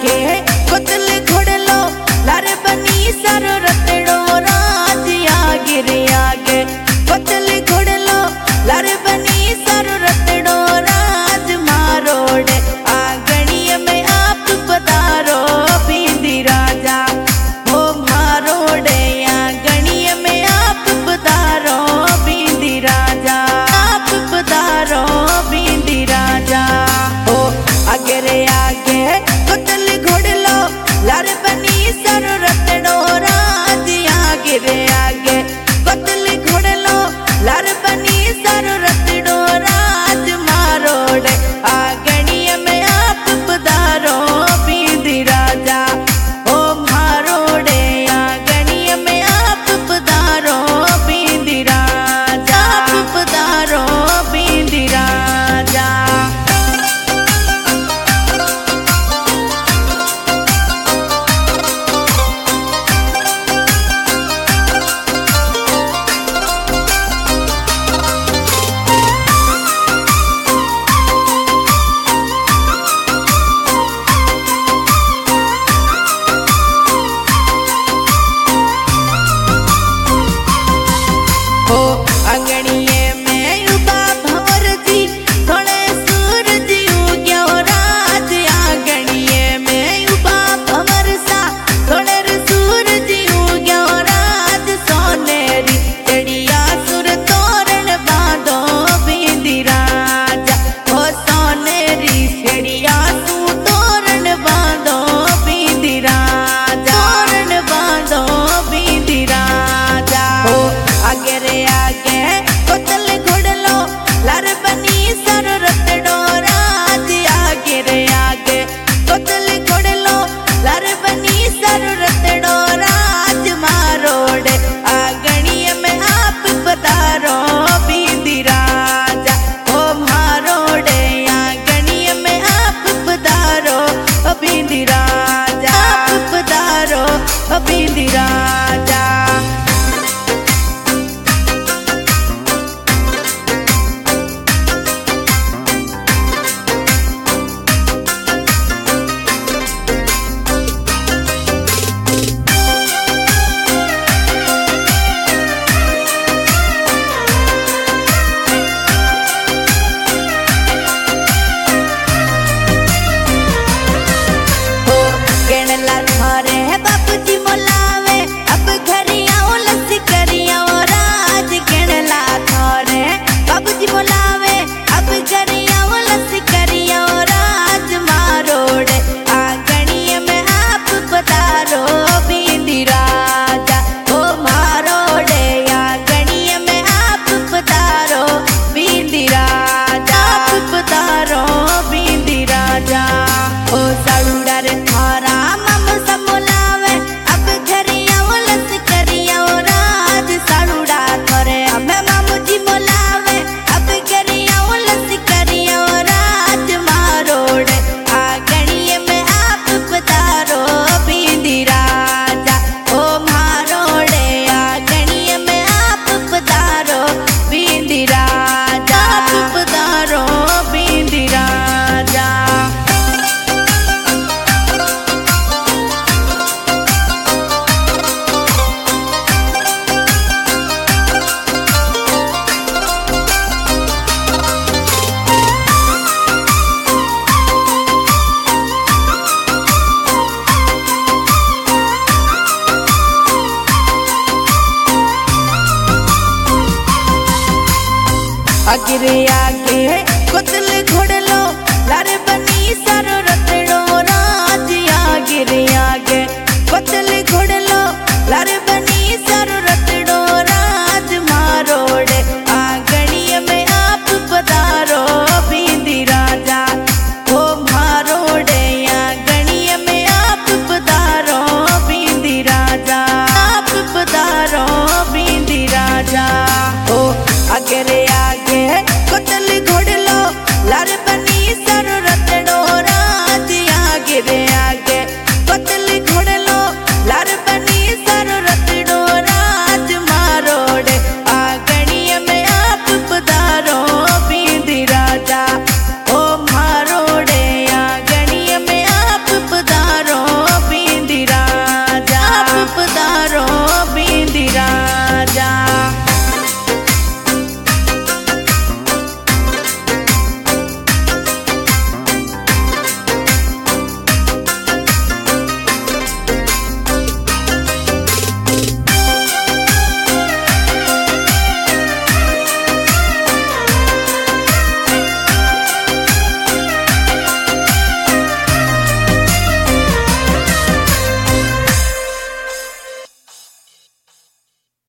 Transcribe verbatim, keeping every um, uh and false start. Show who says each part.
Speaker 1: आगे कोतल घोड़लो लारे बनी सारो रतड़ो राज आगे रे आगे कोतल घोड़लो लारे बनी सारो रतड़ो राज मारोड़े आंगणीय में आप पधारो बिंदी राजा हो मारोड़े आंगणीय में आप पधारो बिंदी राजा आप पधारो बिंदी राजा हो आगे रे आगे कोतल घोड़लो लारे बनी सारो रतड़ो राज आगे रे आगे कोतल घोड़लो लारे बनी सारो रतड़ो राज मारोड़े आंगणीय में आप पधारो बिंदी राजा ओ मारोड़े आंगणीय में आप पधारो बिंदी राजा आप पधारो बिंदी राजा। हो अंगणीए में उबा भंवर जी थोड़े सूरज उग्यो राज आंगणीए में उबा भंवर सा थोड़े सूरज उग्यो राज सोनेरी चिड़िया सुर तोरण बांधो बिंदी राजा हो सोनेरी चिड़िया सु तोरण बांधो बिंदी राजा तोरण बांधो बिंदी राजा हो आगे रे आगे कोतल घोड़लो लार बनी सारो रतड़ो राज आगे रे आगे कोतल घोड़लो लार बनी सारो रतड़ो राज मारोड़े आंगणीय में आप पधारो बिंदी राजा ओ मारोड़े आंगणीय में आप पधारो बिंदी राजा आप पधारो बिंदी राजा। केणला थारे बापूजी मोलावे अब घरियाओ लस करियाओ राज केणला थारे बापूजी मोलावे अब घरियाओ लस करियाओ राज मारोड़े आंगणीय में आप पधारो बिंदी राजा ओ मारोड़े आंगणीय में आप पधारो बिंदी राजा आप पधारो बिंदी राजा ओ साड़ूड़ा रे थारा मम समोलावे अब घरियाओ लस करियाओ राज साड़ूड़ा थोरे हमें मामूजी मोलावे अब घरियाओ लस करियाओ राज मारोड़े आंगणीय में आप पधारो बिंदी राजा ओ मारोड़े आंगणीय में आप पधारो बिंदी राजा आप पधारो बिंदी राजा। आगे रे आगे कोतल